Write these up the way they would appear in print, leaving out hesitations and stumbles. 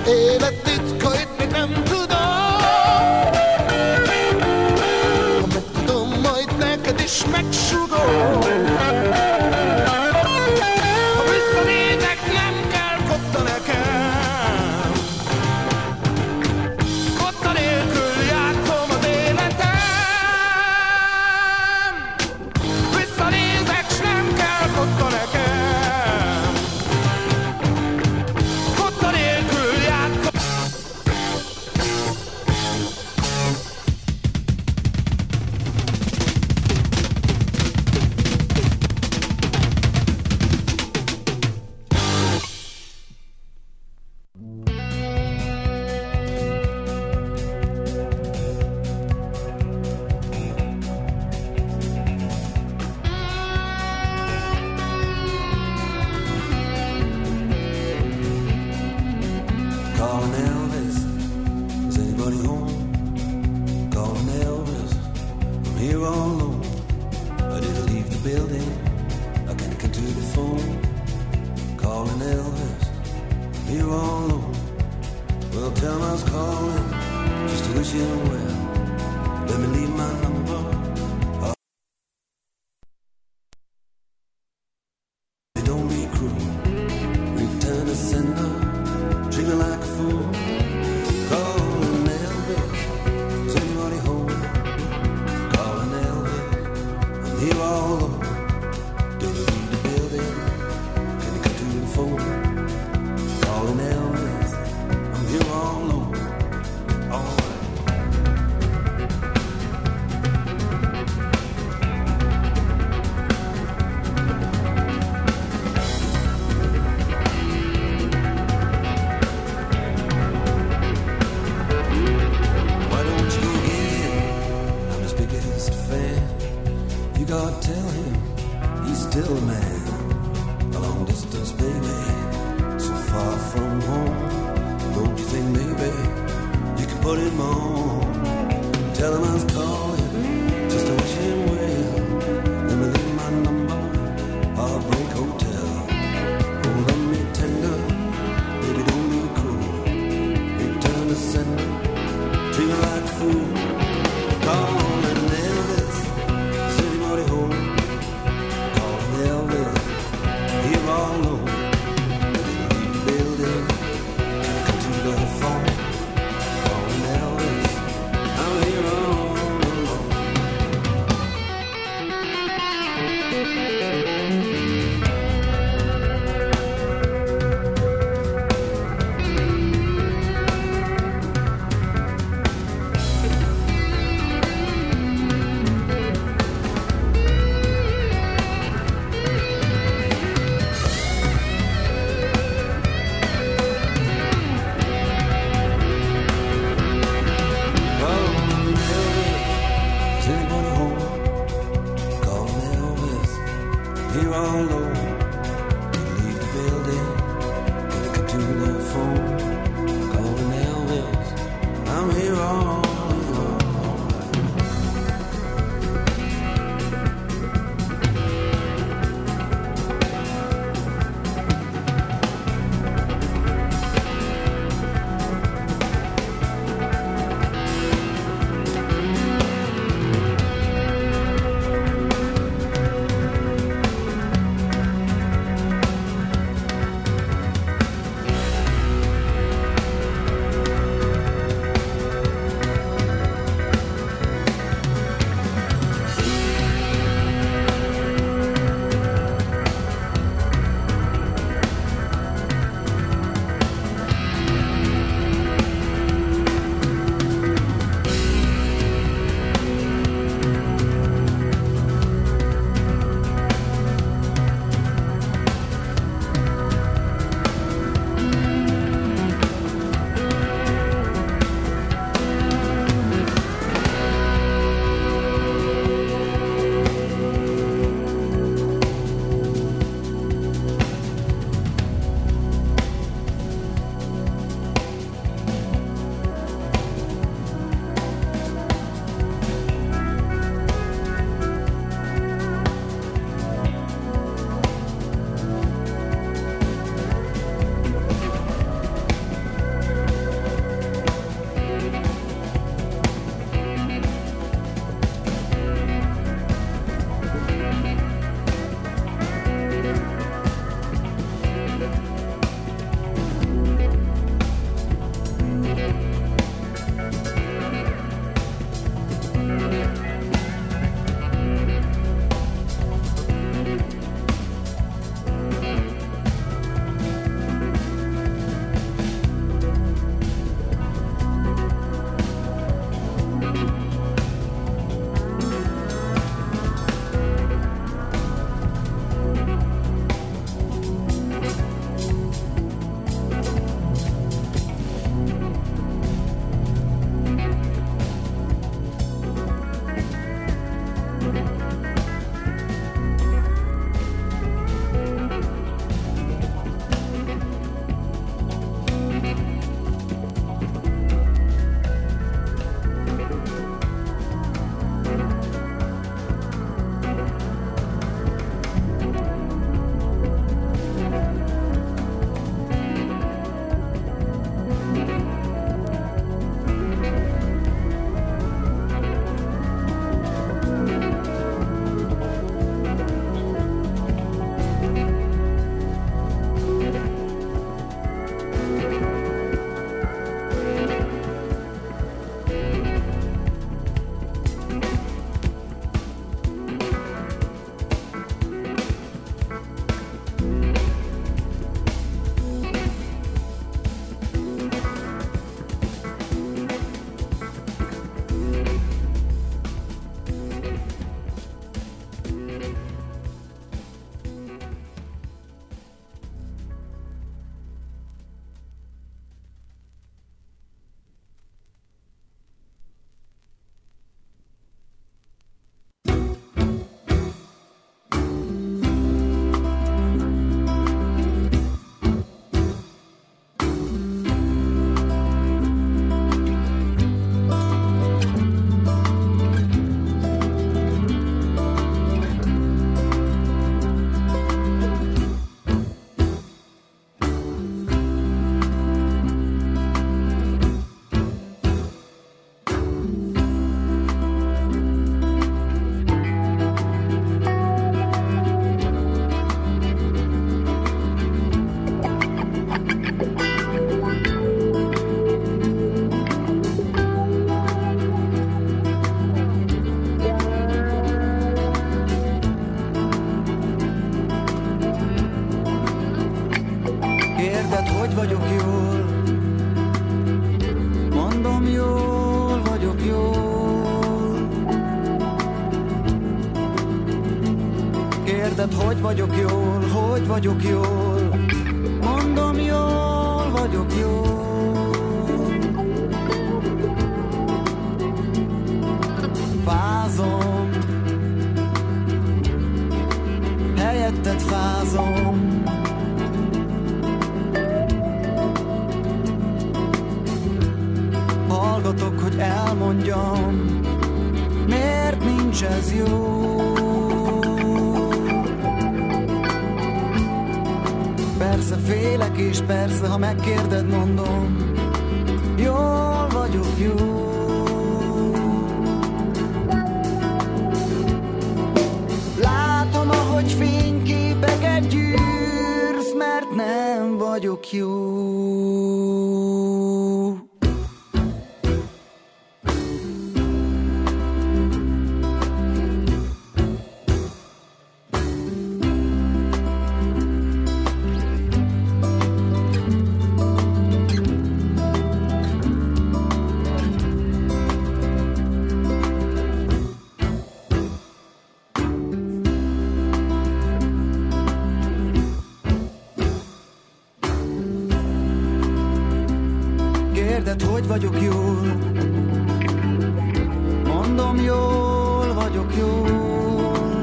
Élet titkait még nem tudom. Ha megtudom, majd neked is megsugom. Ha visszanézek, nem kell kotta nekem. Kotta nélkül játszom az életem. Visszanézek, s nem kell kotta nekem. Kotta nélkül játszom. Calling Elvis, is anybody home? Calling Elvis, I'm here all alone. I didn't leave the building, I can't get to the phone. Calling Elvis, I'm here all alone. Well, tell him I was calling, just to wish him well. Let me leave my number. Don't be cruel, return to sender. Treat me like a fool. Calling Elvis, is anybody home? Calling Elvis, I'm here all alone. Don't you leave the building? Can you come to the phone? Calling Elvis, I'm here all alone. All right. Why don't you go get him? I'm his biggest fan. You gotta tell him he's still a man. A long distance baby, so far from home. Don't you think maybe you can put him on? Tell him I was calling just to wish him well. Let me leave my number, Heartbreak Hotel. Hold on me tender, baby don't be cruel. Return to sender. Treat me like a fool. Calling Elvis, is anybody home? Calling Elvis, here all alone. Leave the building, can't come to the phone. Calling Elvis, I'm here all alone. Kérded, hogy vagyok jól? Mondom, jól vagyok, jól. Kérded, hogy vagyok jól? Hogy vagyok jól? Mondom, jól vagyok, jól. Fázom, helyetted fázom. Hallgatok, hogy elmondjam, miért nincs ez jó. Persze félek, és persze, ha megkérded, mondom, jól vagyok, jó. Látom, ahogy fényképeket gyűrsz, mert nem vagyok jó. Hogy vagyok jól? Mondom, jól vagyok, jól.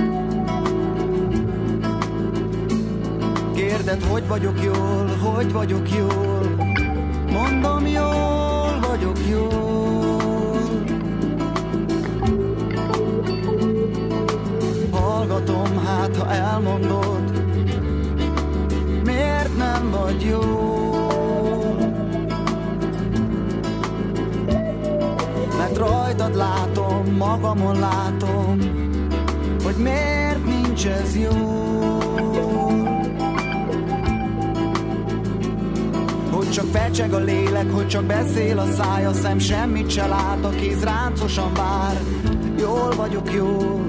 Kérded, hogy vagyok jól? Hogy vagyok jól? Mondom, jól vagyok, jól. Hallgatom, hát ha elmondod, miért nem vagy jó? Rajtad látom, magamon látom, hogy miért nincs ez jó. Hogy csak fecseg a lélek, hogy csak beszél a száj, a szem semmit se lát, a kéz ráncosan vár. Jól vagyok, jól.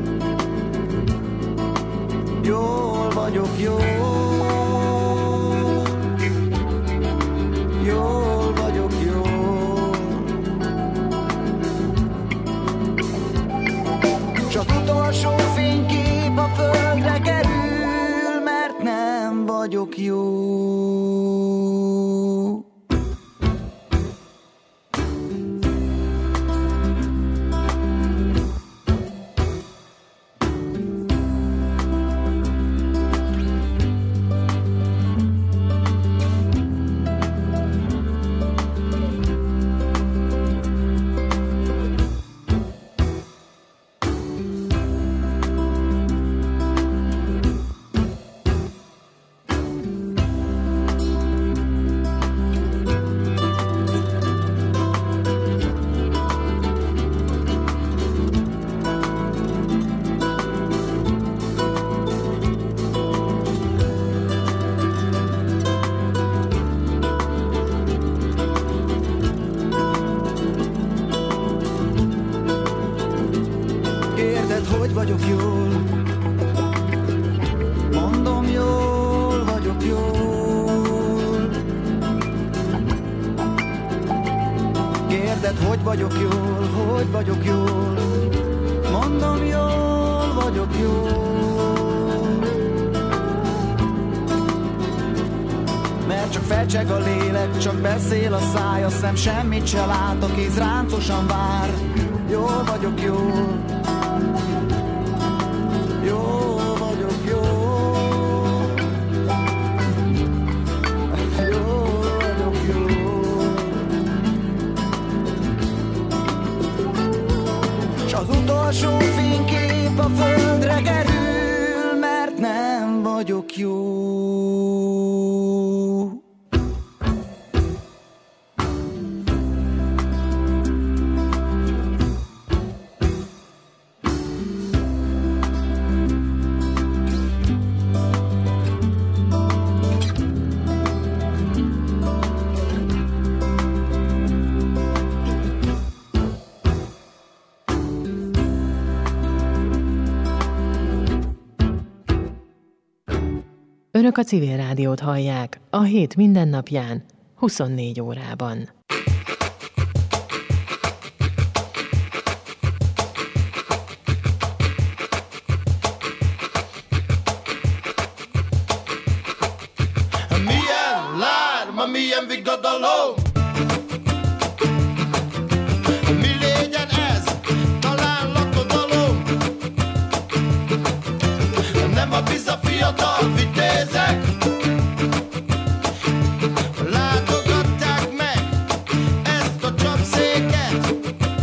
Jól vagyok, jól. Jól vagyok, jól. S az utolsó fénykép a földre kerül, mert nem vagyok jó. Hogy vagyok jól? Mondom, jól vagyok, jól. Kérded, hogy vagyok jól? Hogy vagyok jól? Mondom, jól vagyok, jól. Mert csak fecseg a lélek, csak beszél a száj, a szem semmit se lát, a kéz ráncosan vár. Jól vagyok, jól. Jól vagyok, jól. Jól vagyok, jól. S az utolsó fénykép a földre kerül, mert nem vagyok jó. Önök a Civil Rádiót hallják a hét mindennapján, 24 órában. Milyen lárma, milyen vigadalom, mi legyen ez, talán lakodalom. Nem a biza fiatal vitézek látogatták meg ezt a csapszéket.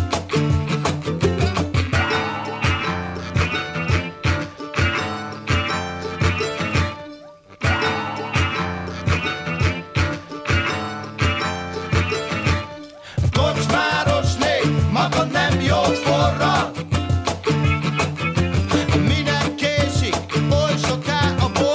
Kocsmárosné maga nem jót forrad, minek késik oly soká a bor.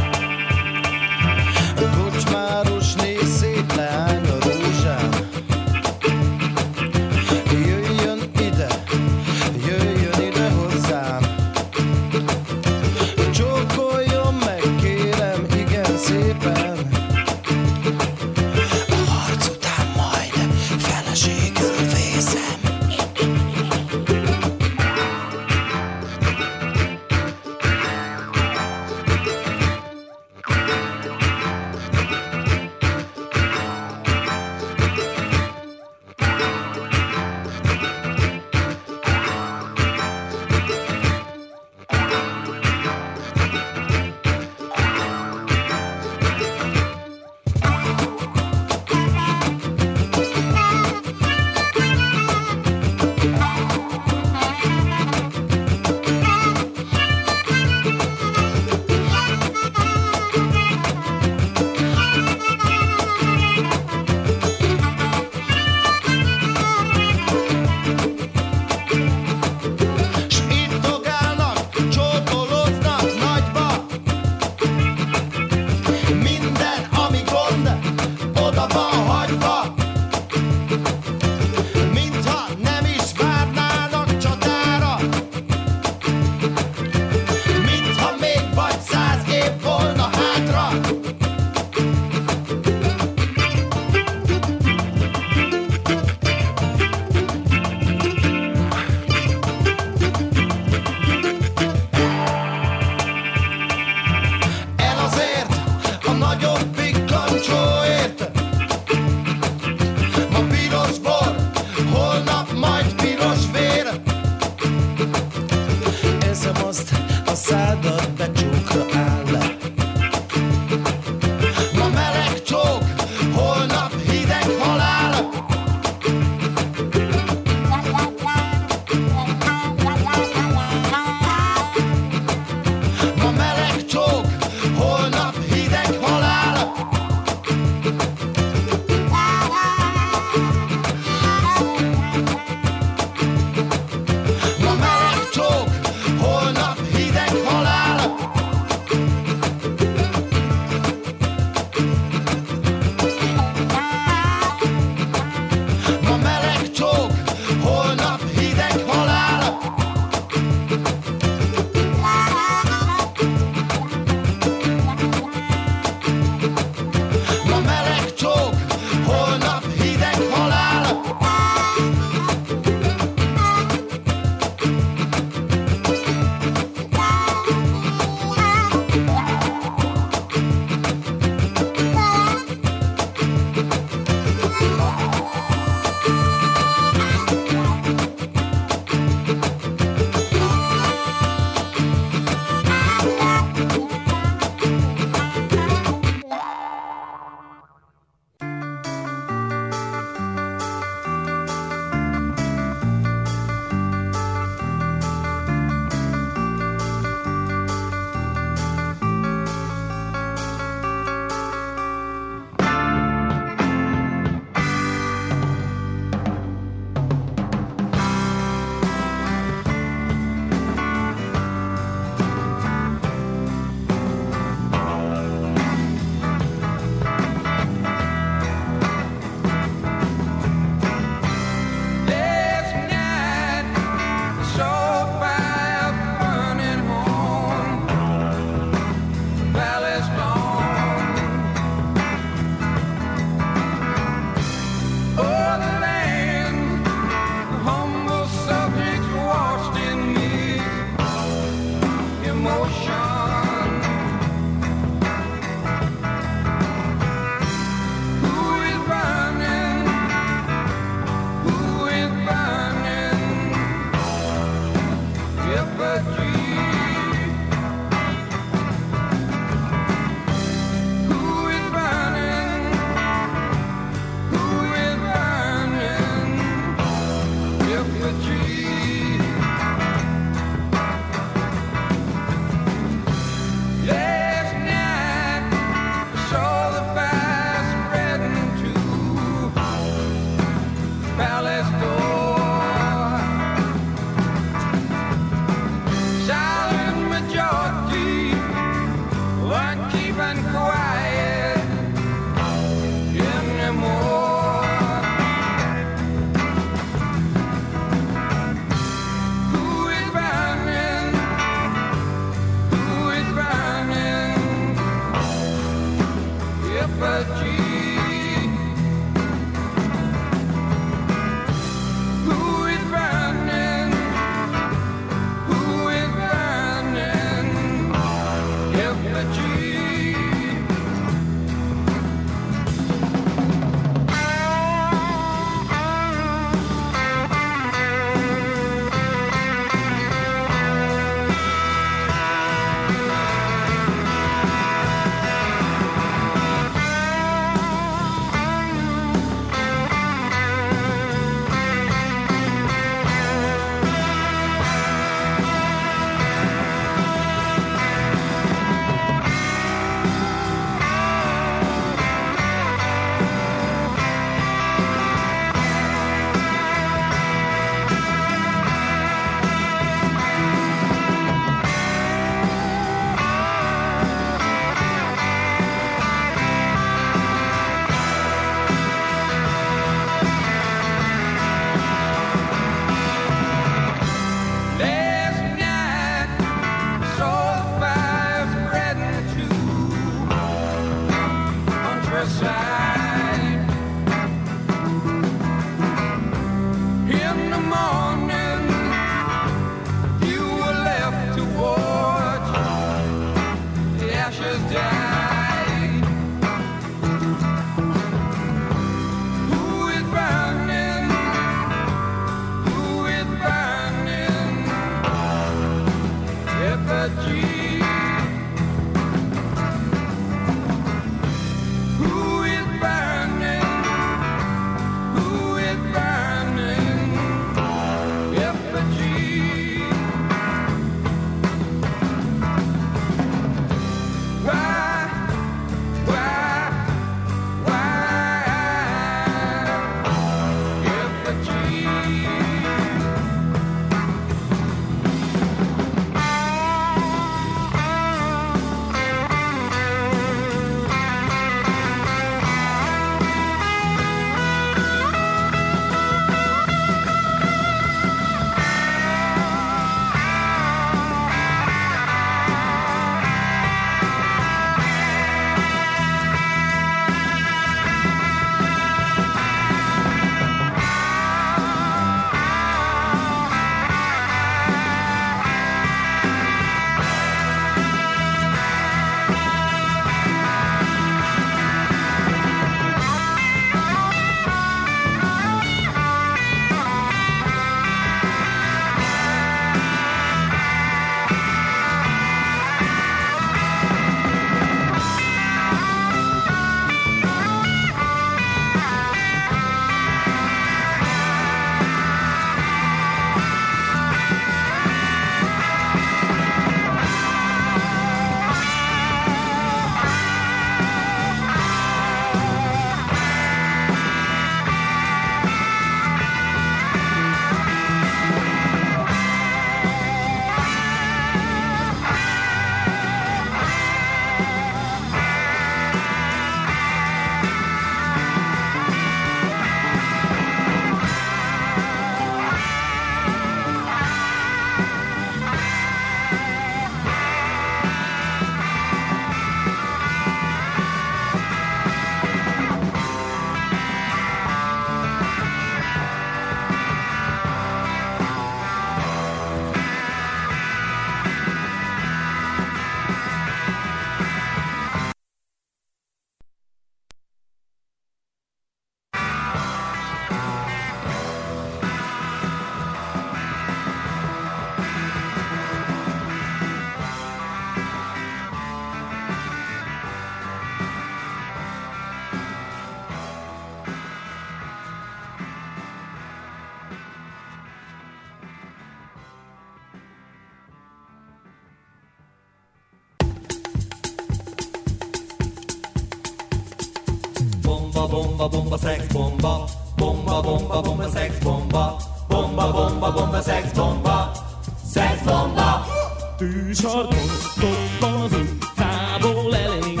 bomba, bomba, szex bomba. Bomba, bomba, bomba, szex bomba. Bomba, bomba, bomba, szex bomba. Szex bomba. Tűzsarkon dobban az utcából elénk,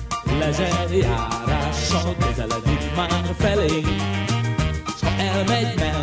lezserjárással közeledik már felénk. S ha elmegy